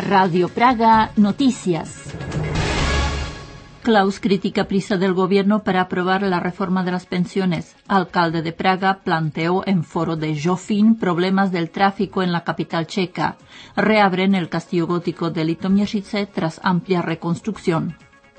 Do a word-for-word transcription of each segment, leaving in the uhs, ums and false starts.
Radio Praga Noticias. Klaus critica prisa del gobierno para aprobar la reforma de las pensiones. Alcalde de Praga planteó en foro de Jofín problemas del tráfico en la capital checa. Reabren el castillo gótico de Litoměřice tras amplia reconstrucción.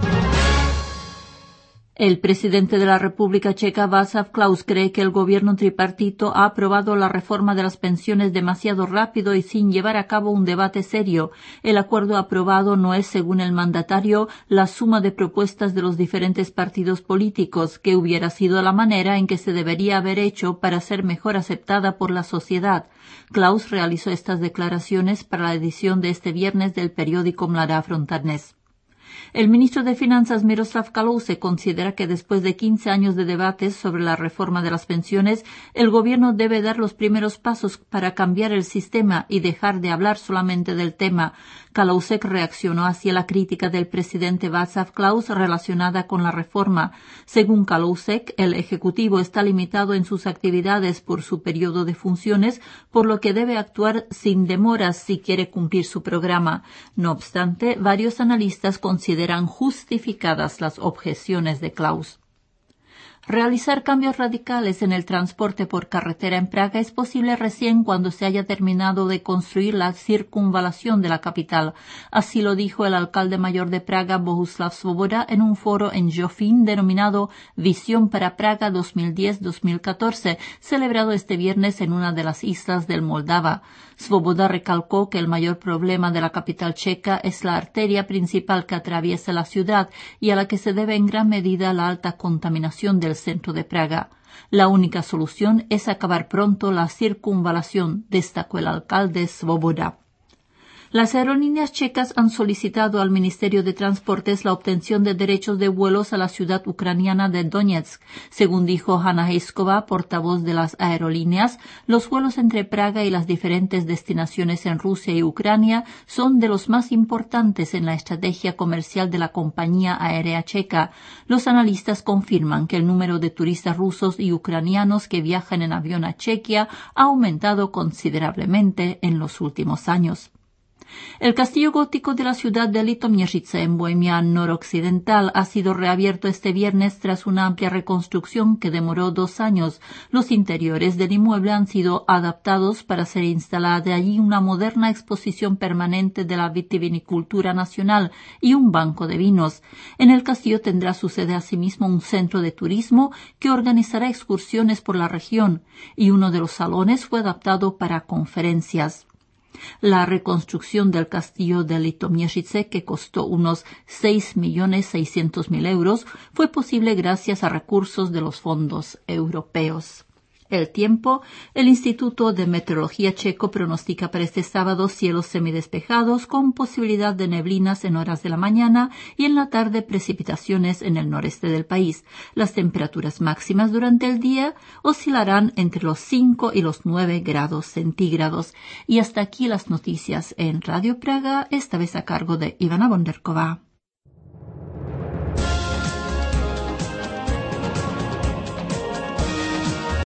El presidente de la República Checa, Václav Klaus, cree que el gobierno tripartito ha aprobado la reforma de las pensiones demasiado rápido y sin llevar a cabo un debate serio. El acuerdo aprobado no es, según el mandatario, la suma de propuestas de los diferentes partidos políticos, que hubiera sido la manera en que se debería haber hecho para ser mejor aceptada por la sociedad. Klaus realizó estas declaraciones para la edición de este viernes del periódico Mladá fronta dnes. El ministro de Finanzas, Miroslav Kalousek, considera que después de quince años de debates sobre la reforma de las pensiones, el gobierno debe dar los primeros pasos para cambiar el sistema y dejar de hablar solamente del tema. Kalousek reaccionó hacia la crítica del presidente Václav Klaus relacionada con la reforma. Según Kalousek, el Ejecutivo está limitado en sus actividades por su periodo de funciones, por lo que debe actuar sin demoras si quiere cumplir su programa. No obstante, varios analistas consideran justificadas las objeciones de Klaus. Realizar cambios radicales en el transporte por carretera en Praga es posible recién cuando se haya terminado de construir la circunvalación de la capital. Así lo dijo el alcalde mayor de Praga, Bohuslav Svoboda, en un foro en Jofín denominado Visión para Praga dos mil diez dos mil catorce, celebrado este viernes en una de las islas del Moldava. Svoboda recalcó que el mayor problema de la capital checa es la arteria principal que atraviesa la ciudad y a la que se debe en gran medida la alta contaminación del centro de Praga. La única solución es acabar pronto la circunvalación, destacó el alcalde Svoboda. Las aerolíneas checas han solicitado al Ministerio de Transportes la obtención de derechos de vuelos a la ciudad ucraniana de Donetsk. Según dijo Hanna Heiskova, portavoz de las aerolíneas, los vuelos entre Praga y las diferentes destinaciones en Rusia y Ucrania son de los más importantes en la estrategia comercial de la compañía aérea checa. Los analistas confirman que el número de turistas rusos y ucranianos que viajan en avión a Chequia ha aumentado considerablemente en los últimos años. El castillo gótico de la ciudad de Litoměřice, en Bohemia noroccidental, ha sido reabierto este viernes tras una amplia reconstrucción que demoró dos años. Los interiores del inmueble han sido adaptados para ser instalada allí una moderna exposición permanente de la vitivinicultura nacional y un banco de vinos. En el castillo tendrá su sede asimismo un centro de turismo que organizará excursiones por la región, y uno de los salones fue adaptado para conferencias. La reconstrucción del castillo de Litoměřice, que costó unos seis millones seiscientos mil euros, fue posible gracias a recursos de los fondos europeos. El tiempo. El Instituto de Meteorología checo pronostica para este sábado cielos semidespejados con posibilidad de neblinas en horas de la mañana y en la tarde precipitaciones en el noreste del país. Las temperaturas máximas durante el día oscilarán entre los cinco y los nueve grados centígrados. Y hasta aquí las noticias en Radio Praga, esta vez a cargo de Ivana Bonderková.